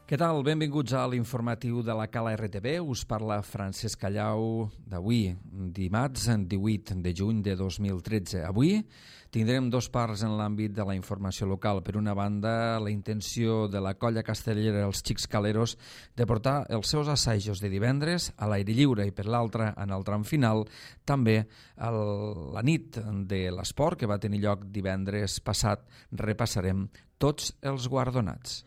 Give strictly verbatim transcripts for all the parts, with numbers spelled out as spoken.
Què tal? Benvinguts a l'informatiu de la Cala R T V. Us parla Francesc Callau d'avui, dimarts divuit de juny de dos mil tretze. Avui tindrem dos parts en l'àmbit de la informació local. Per una banda, la intenció de la colla castellera Els Xics Caleros de portar els seus assajos de divendres a l'aire lliure i per l'altra, en el tram final, també el, la nit de l'esport que va tenir lloc divendres passat. Repassarem tots els guardonats.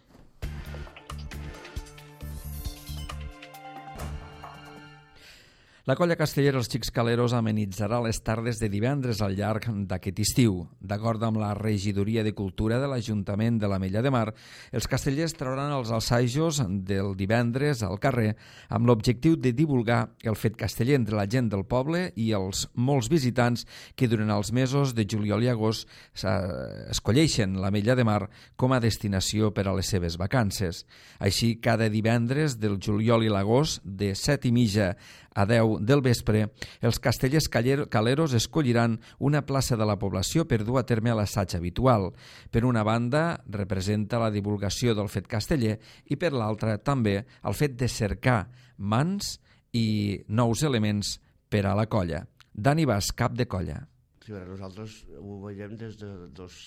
La colla castellera Els Xics Caleros amenitzarà les tardes de divendres al llarg d'aquest estiu. D'acord amb la regidoria de Cultura de l'Ajuntament de l'Ametlla de Mar, els castellers trauran els assajos del divendres al carrer amb l'objectiu de divulgar el fet casteller entre la gent del poble i els molts visitants que durant els mesos de juliol i agost escolleixen l'Ametlla de Mar com a destinació per a les seves vacances. Així, cada divendres del juliol i l'agost, de set i mitja a deu del vespre, els castellers caleros escolliran una plaça de la població per dur a terme l'assaig habitual. Per una banda, representa la divulgació del fet casteller i per l'altra també el fet de cercar mans i nous elements per a la colla. Dani Bas, cap de colla. Sí, bé, nosaltres ho veiem des de dos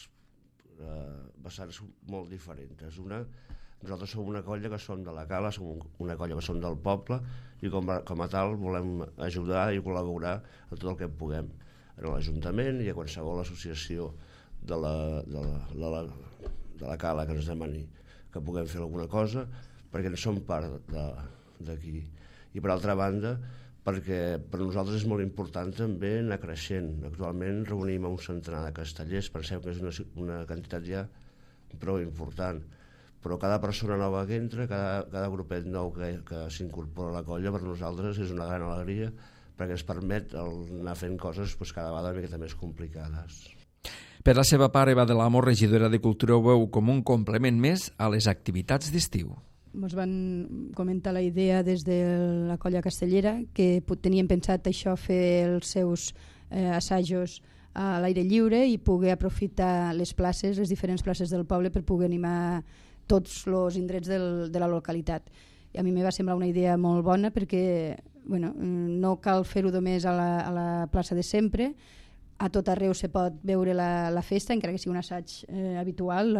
eh, vessants molt diferents. Una, nosaltres som una colla que som de la Cala, som una colla que som del poble i com a, com a tal volem ajudar i col·laborar en tot el que puguem a l'Ajuntament i a qualsevol associació de la, de la, de la, de la Cala que ens demani que puguem fer alguna cosa perquè en som part d'aquí. I per altra banda, perquè per nosaltres és molt important també anar creixent. Actualment reunim un centenar de castellers, pensem que és una, una quantitat ja prou important, però cada persona nova que entra, cada, cada grupet nou que, que s'incorpora a la colla, per nosaltres és una gran alegria perquè ens permet el, anar fent coses pues, cada vegada una miqueta més complicades. Per la seva part, Eva de l'Amo, regidora de Cultura, ho veu com un complement més a les activitats d'estiu. Ens van comentar la idea des de la colla castellera que tenien pensat això, fer els seus eh, assajos a l'aire lliure i poder aprofitar les places, les diferents places del poble per poder animar tots els indrets del, de la localitat. I a mi me va semblar una idea molt bona perquè bueno, no cal fer-ho només a la, a la plaça de sempre, a tot arreu se pot veure la, la festa, encara que sigui un assaig eh, habitual,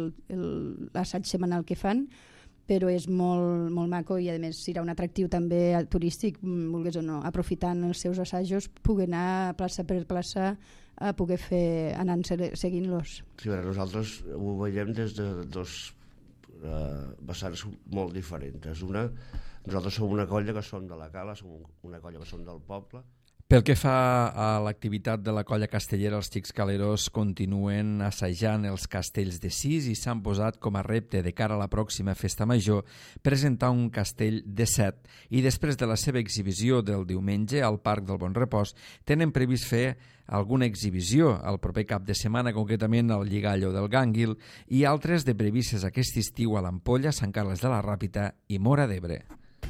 l'assaig setmanal que fan, però és molt, molt maco i a més serà un atractiu també turístic, vulguis o no, aprofitant els seus assajos, poder anar plaça per plaça a poder fer, anar seguint-los. Sí, bé, nosaltres ho veiem des de dos eh, vessants molt diferents. Una, nosaltres som una colla que som de la Cala, som una colla que som del poble. Pel que fa a l'activitat de la colla castellera, els Xics Caleros continuen assajant els castells de sis i s'han posat com a repte de cara a la pròxima festa major presentar un castell de set i després de la seva exhibició del diumenge al Parc del Bon Repòs tenen previst fer alguna exhibició el proper cap de setmana, concretament al Lligallo del Gànguil, i altres de previstes aquest estiu a l'Ampolla, Sant Carles de la Ràpita i Móra d'Ebre.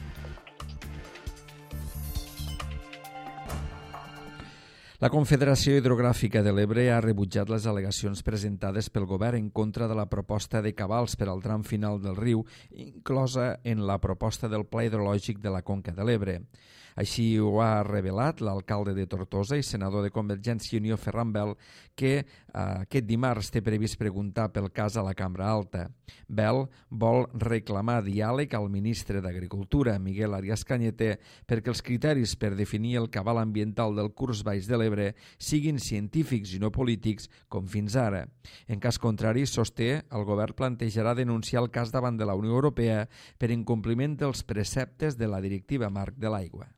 La Confederació Hidrogràfica de l'Ebre ha rebutjat les al·legacions presentades pel govern en contra de la proposta de cabals per al tram final del riu, inclosa en la proposta del Pla Hidrològic de la Conca de l'Ebre. Així ho ha revelat l'alcalde de Tortosa i senador de Convergència i Unió, Ferran Bel, que eh, aquest dimarts té previst preguntar pel cas a la Cambra Alta. Bel vol reclamar diàleg al ministre d'Agricultura, Miguel Arias Cañete, perquè els criteris per definir el cabal ambiental del curs baix de l'Ebre siguin científics i no polítics com fins ara. En cas contrari, sosté, el govern plantejarà denunciar el cas davant de la Unió Europea per incompliment dels preceptes de la Directiva Marc de l'Aigua.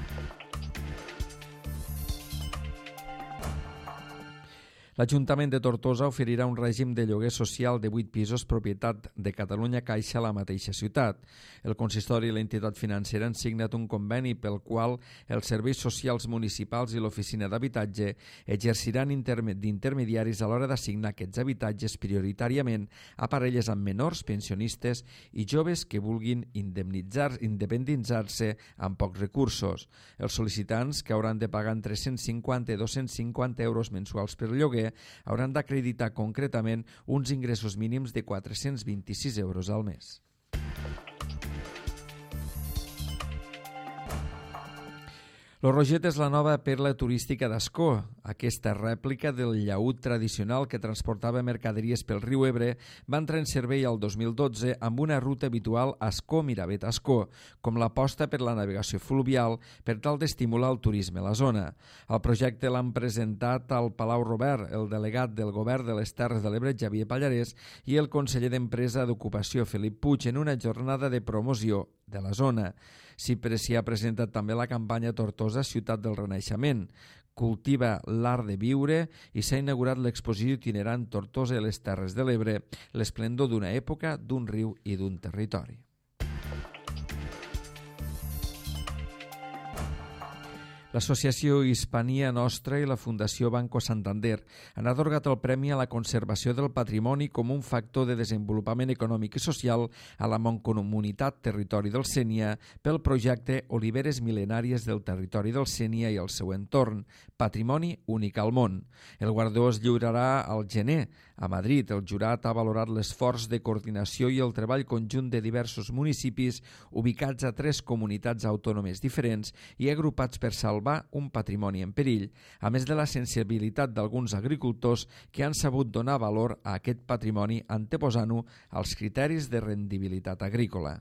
L'Ajuntament de Tortosa oferirà un règim de lloguer social de vuit pisos propietat de Catalunya Caixa a la mateixa ciutat. El consistori i l'entitat financera han signat un conveni pel qual els serveis socials municipals i l'oficina d'habitatge exerciran d'intermediaris a l'hora d'assignar aquests habitatges prioritàriament a parelles amb menors, pensionistes i joves que vulguin indemnitzar, independitzar-se amb pocs recursos. Els sol·licitants, que hauran de pagar entre cent cinquanta i dos-cents cinquanta euros mensuals per lloguer, hauran d'acreditar concretament uns ingressos mínims de quatre-cents vint-i-sis euros al mes. Lo Roget és la nova perla turística d'Ascó. Aquesta rèplica del llaüt tradicional que transportava mercaderies pel riu Ebre va entrar en servei el dos mil dotze amb una ruta habitual Ascó-Miravet-Ascó, com l'aposta per la navegació fluvial per tal d'estimular el turisme a la zona. El projecte l'han presentat al Palau Robert, el delegat del govern de les Terres de l'Ebre, Xavier Pallarès, i el conseller d'Empresa d'Ocupació, Felip Puig, en una jornada de promoció de la zona. S'hi ha presentat també la campanya Tortosa, Ciutat del Renaixement. Cultiva l'art de viure i s'ha inaugurat l'exposició itinerant Tortosa i les Terres de l'Ebre, l'esplendor d'una època, d'un riu i d'un territori. L'Associació Hispania Nostra i la Fundació Banco Santander han atorgat el Premi a la Conservació del Patrimoni com un factor de desenvolupament econòmic i social a la Mancomunitat Territori del Sénia pel projecte Oliveres Mil·lenàries del Territori del Sénia i el seu entorn, Patrimoni Únic al Món. El guardó es lliurarà al gener. A Madrid, el jurat ha valorat l'esforç de coordinació i el treball conjunt de diversos municipis ubicats a tres comunitats autònomes diferents i agrupats per salvar un patrimoni en perill, a més de la sensibilitat d'alguns agricultors que han sabut donar valor a aquest patrimoni anteposant-ho als criteris de rendibilitat agrícola.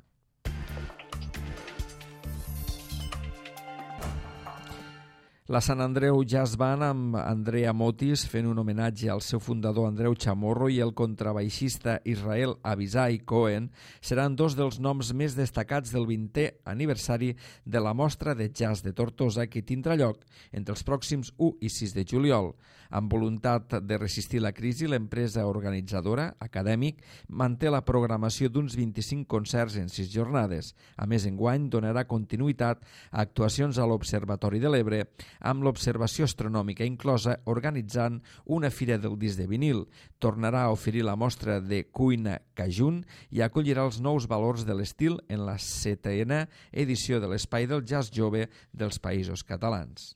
La Sant Andreu Jazz Band amb Andrea Motis fent un homenatge al seu fundador Andreu Chamorro i el contrabaixista Israel Abisai Cohen seran dos dels noms més destacats del vintè aniversari de la Mostra de Jazz de Tortosa que tindrà lloc entre els pròxims u i sis de juliol. Amb voluntat de resistir la crisi, l'empresa organitzadora, Acadèmic, manté la programació d'uns vint-i-cinc concerts en sis jornades. A més, enguany donarà continuïtat a actuacions a l'Observatori de l'Ebre, amb l'observació astronòmica inclosa, organitzant una fira del disc de vinil. Tornarà a oferir la mostra de cuina cajun i acollirà els nous valors de l'estil en la setena edició de l'Espai del Jazz Jove dels Països Catalans.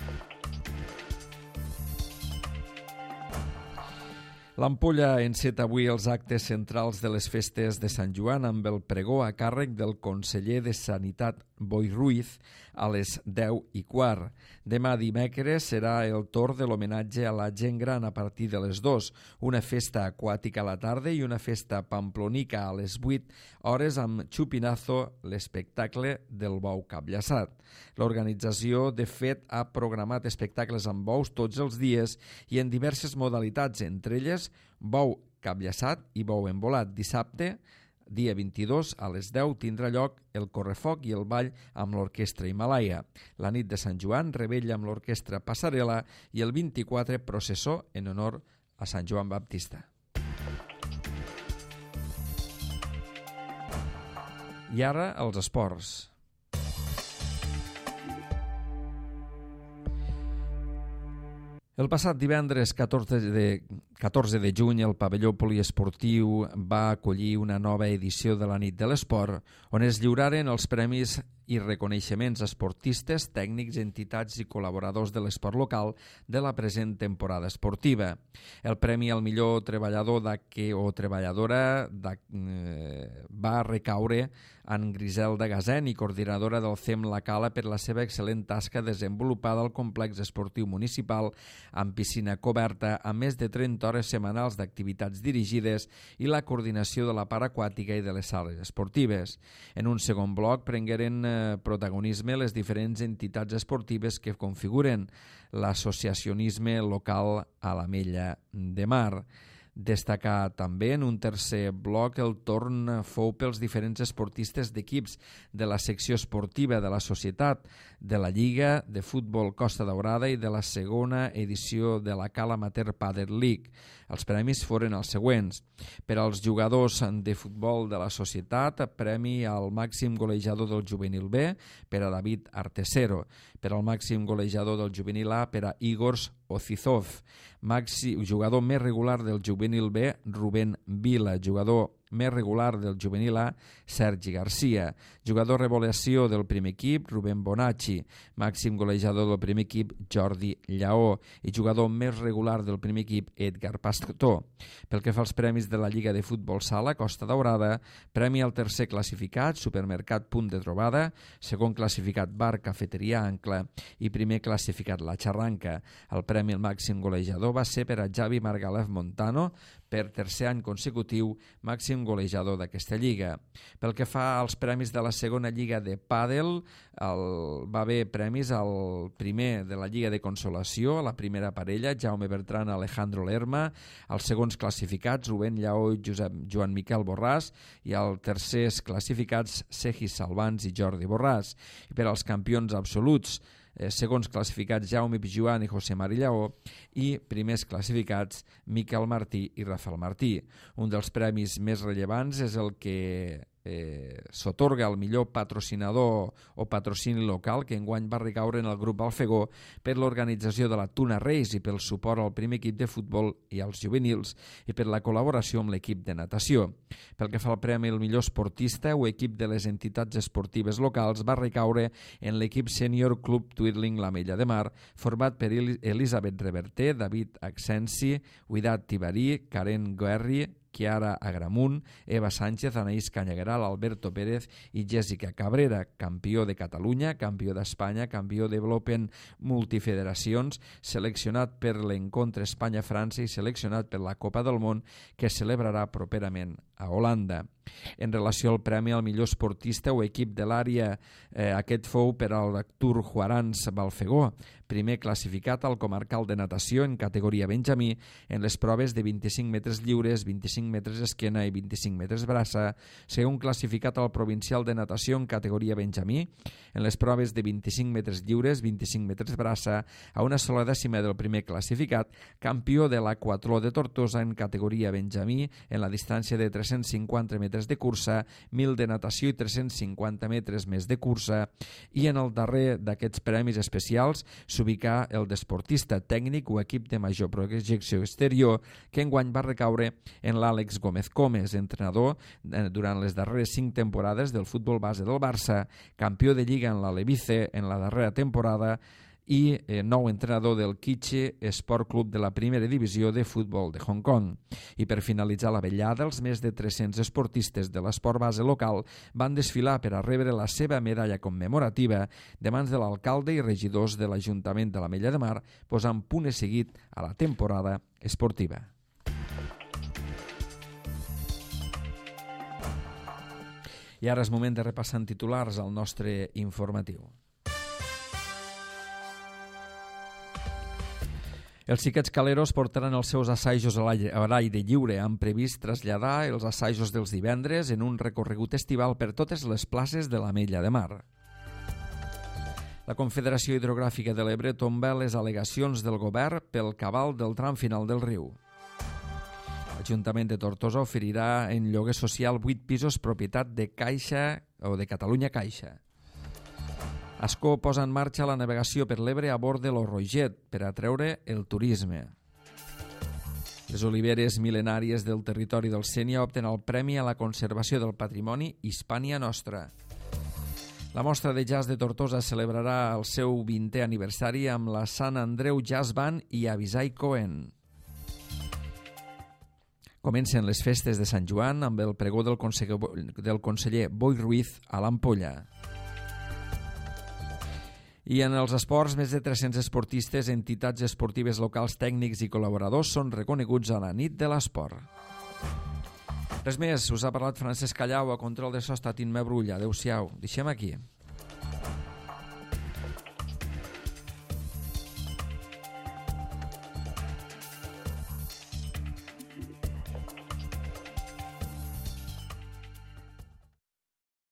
L'Ampolla enceta avui els actes centrals de les festes de Sant Joan amb el pregó a càrrec del conseller de Sanitat Boi Ruiz a les deu i quart. Demà dimecres serà el torn de l'homenatge a la gent gran a partir de les dues, una festa aquàtica a la tarda i una festa pamplonica a les vuit hores amb Chupinazo, l'espectacle del bou capllaçat. L'organització, de fet, ha programat espectacles amb bous tots els dies i en diverses modalitats, entre elles bou capllaçat i bou embolat. Dissabte, dia vint-i-dos, a les deu, tindrà lloc el correfoc i el ball amb l'orquestra Himalaya. La nit de Sant Joan, rebella amb l'orquestra Passarel·la i el vint-i-quatre, processó en honor a Sant Joan Baptista. I ara, els esports. El passat divendres catorze de juny el pavelló poliesportiu va acollir una nova edició de la Nit de l'Esport, on es lliuraren els premis i reconeixements a esportistes, tècnics, entitats i col·laboradors de l'esport local de la present temporada esportiva. El premi al millor treballador o treballadora va recaure en Griselda Gazén, coordinadora del C E M La Cala, per la seva excel·lent tasca desenvolupada al complex esportiu municipal amb piscina coberta, amb més de trenta hores setmanals d'activitats dirigides i la coordinació de la part aquàtica i de les sales esportives. En un segon bloc prengueren protagonisme les diferents entitats esportives que configuren l'associacionisme local a l'Ametlla de Mar. Destacar també en un tercer bloc el torn fou pels diferents esportistes d'equips de la secció esportiva de la Societat, de la Lliga de Futbol Costa Daurada i de la segona edició de la Cala Amateur Padel League. Els premis foren els següents. Per als jugadors de futbol de la Societat, premi al màxim golejador del juvenil B per a David Artesero, per al màxim golejador del juvenil A per a Igor Ocizov, Maxi, jugador més regular del juvenil B, Rubén Vila, jugador més regular del juvenil A, Sergi Garcia. Jugador revelació del primer equip, Rubén Bonacci. Màxim golejador del primer equip, Jordi Lleó. I jugador més regular del primer equip, Edgar Pastor. Pel que fa als premis de la Lliga de Futbol Sala Costa Daurada, premi al tercer classificat, Supermercat Punt de Trobada, segon classificat, Bar Cafeteria Ancla i primer classificat, La Xarranca. El premi al màxim golejador va ser per a Javi Margalef Montano, per tercer any consecutiu màxim golejador d'aquesta lliga. Pel que fa als premis de la segona lliga de pàdel, el, va haver premis al primer de la Lliga de Consolació, a la primera parella, Jaume Bertran, Alejandro Lerma, als segons classificats, Rubén Lleó i Josep Joan Miquel Borràs, i als tercers classificats, Segis Salvans i Jordi Borràs. I per als campions absoluts, Eh, segons classificats, Jaume Pijuan i José Mari Lleó, i primers classificats, Miquel Martí i Rafael Martí. Un dels premis més rellevants és el que eh, s'atorga al millor patrocinador o patrocini local, que enguany va recaure en el grup Alfegó per l'organització de la Tuna Race i pel suport al primer equip de futbol i als juvenils i per la col·laboració amb l'equip de natació. Pel que fa al premi el millor esportista o equip de les entitats esportives locals, va recaure en l'equip sènior Club Twirling La Mella de Mar, format per Elisabet Reverter, David Accensi, Huidat Tibarí, Karen Guerri, Chiara Agramunt, Eva Sánchez, Anaïs Canyagueral, Alberto Pérez i Jessica Cabrera, campió de Catalunya, campió d'Espanya, campió de l'Open Multifederacions, seleccionat per l'encontre Espanya-França i seleccionat per la Copa del Món, que es celebrarà properament a Holanda. En relació al premi al millor esportista o equip de l'àrea, eh, aquest fou per al Artur Juarans Balfegó, primer classificat al comarcal de natació en categoria Benjamí en les proves de vint-i-cinc metres lliures, vint-i-cinc metres esquena i vint-i-cinc metres braça, segon classificat al provincial de natació en categoria Benjamí en les proves de vint-i-cinc metres lliures, vint-i-cinc metres braça, a una sola dècima del primer classificat, campió de l'Aquatló de Tortosa en categoria Benjamí en la distància de tres-cents cinquanta metres de cursa, mil de natació i tres-cents cinquanta metres més de cursa, i en el darrer d'aquests premis especials s'ubicà el d'esportista tècnic o equip de major projecció exterior, que enguany va recaure en l'Àlex Gómez Comes, entrenador durant les darreres cinc temporades del futbol base del Barça, campió de Lliga en la Levice en la darrera temporada i eh, nou entrenador del Quiche Esport Club de la primera divisió de futbol de Hong Kong. I per finalitzar la vetllada, els més de tres-cents esportistes de l'esport base local van desfilar per a rebre la seva medalla commemorativa de mans de l'alcalde i regidors de l'Ajuntament de l'Ametlla de Mar, posant punt i seguit a la temporada esportiva. I ara és moment de repassar en titulars al nostre informatiu. Els xiquets caleros portaran els seus assajos a l'aire lliure. Han previst traslladar els assajos dels divendres en un recorregut estival per totes les places de l'Ametlla de Mar. La Confederació Hidrogràfica de l'Ebre tomba les al·legacions del govern pel cabal del tram final del riu. L'Ajuntament de Tortosa oferirà en lloguer social vuit pisos propietat de Caixa o de Catalunya Caixa. Ascó posa en marxa la navegació per l'Ebre a bord de l'Orroget per atreure el turisme. Les oliveres mil·lenàries del territori del Sénia opten el Premi a la Conservació del Patrimoni Hispània Nostra. La Mostra de Jazz de Tortosa celebrarà el seu vintè aniversari amb la Sant Andreu Jazz Band i Avisai Cohen. Comencen les festes de Sant Joan amb el pregó del conseller, del conseller Boi Ruiz a l'Ampolla. I en els esports, més de tres-cents esportistes, entitats esportives locals, tècnics i col·laboradors són reconeguts a la nit de l'esport. Res més, us ha parlat Francesc Callau, a control de so ha estat Imma Brulla. Adéu-siau, deixem aquí.